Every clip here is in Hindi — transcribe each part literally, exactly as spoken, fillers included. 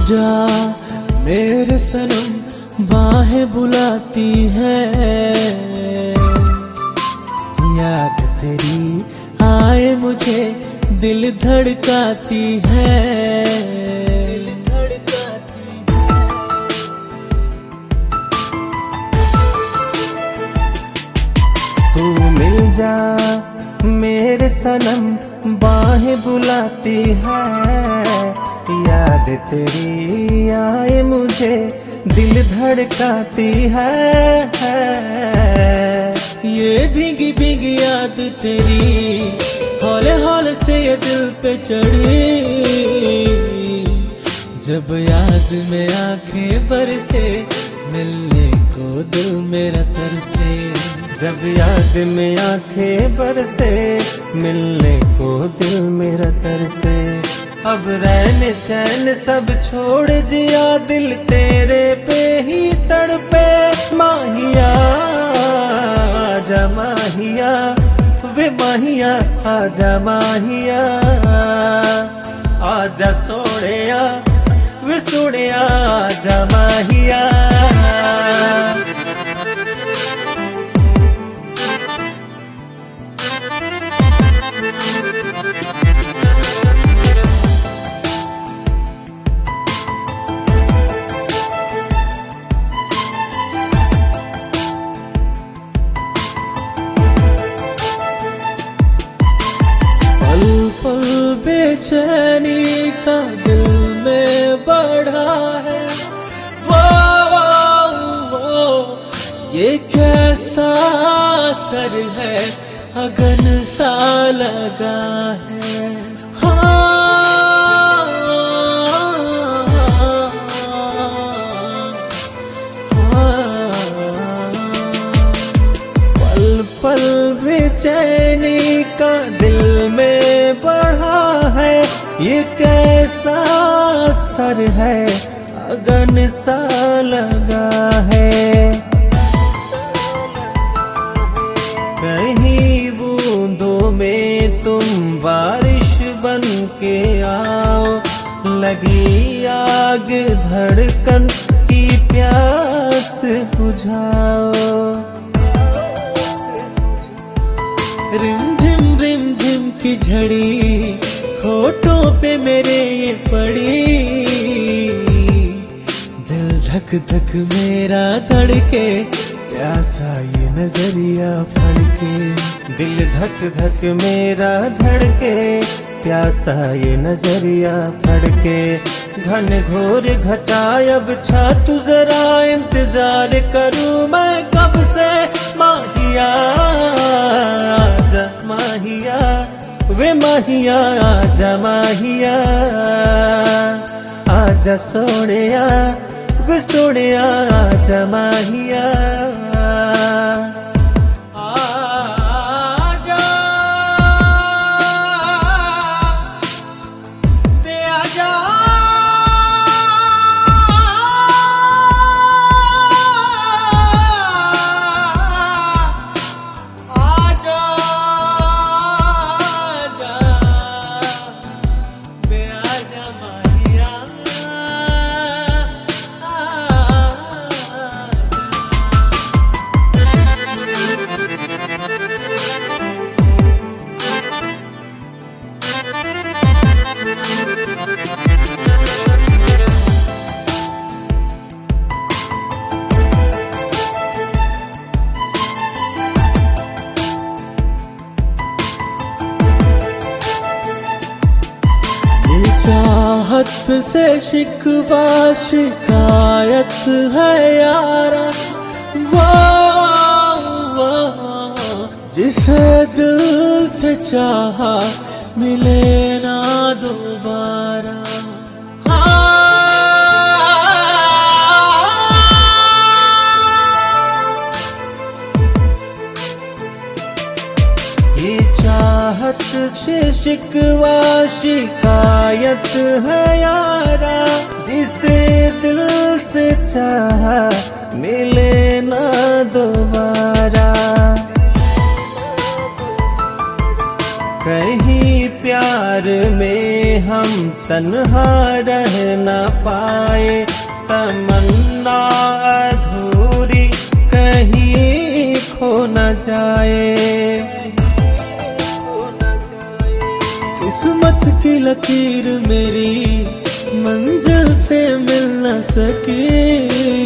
जा मेरे सनम बाहें बुलाती है, याद तेरी आए मुझे दिल धड़काती है, दिल धड़काती है। तू मिल जा मेरे सनम बाहें बुलाती है, याद तेरी आए मुझे दिल धड़काती है। ये भीगी भीगी याद तेरी हौले हौले से ये दिल पे चढ़ी, जब याद में आंखें बरसे मिलने को दिल मेरा तरसे, जब याद में आंखें बरसे मिलने को दिल मेरा तरसे। अब रहने चैन सब छोड़ जिया दिल तेरे पे ही तड़पे, माहिया आजा माहिया वे माहिया आजा माहिया, आजा सोनिया वे सोनिया आजा माहिया। पल बेचैनी का दिल में बढ़ा है, वो, वो, वो ये कैसा असर है अगन सा लगा है। हाँ, हाँ, पल पल बेचैनी का दिल में बढ़ा है, ये कैसा असर है अगन सा लगा है। कहीं बूंदों में तुम बारिश बन के आओ, लगी आग धड़कन की प्यास बुझाओ। रिमझिम रिमझिम की झड़ी होठों पे मेरे ये पड़ी, दिल धक धक मेरा धड़के प्यासा ये नजरिया फड़के, दिल धक धक मेरा धड़के प्यासा ये नजरिया फड़के। घन घोर घटा अब छा तू जरा इंतजार करूं मैं कब से, माहिया आजा माहिया वे माहिया आजा माहिया, आजा सोनिया वे सोनिया आजा माहिया। चाहत से शिकवा शिकायत है यारा, वो, वो जिसे दिल से चाहा मिले ना दोबारा। ये चाहत से शिकवा शिकायत है यारा, जिसे दिल से चाहा मिले ना दोबारा। कहीं प्यार में हम तन्हा रह न पाए, तमन्ना अधूरी कहीं खो न जाए। किस्मत की लकीर मेरी मंजिल से मिल न सके,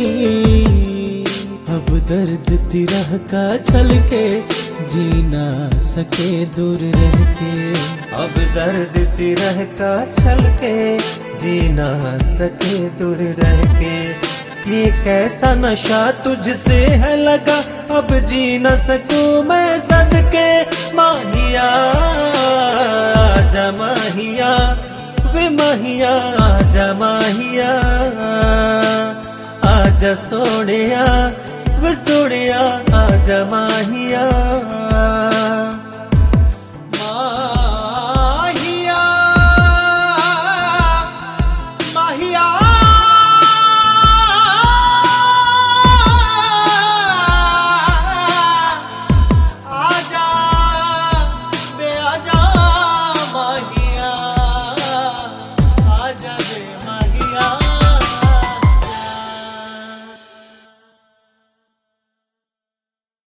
अब दर्द तिरह का छलके जी ना सके दूर रह के। अब दर्द तिरह का छलके जी ना सके दूर रह के। ये कैसा नशा तुझसे है लगा, अब जी न सकूं मैं सदके। माहिया आजा माहिया वे माहिया आजा माहिया, आजा सोनिया वे सोनिया आजा माहिया।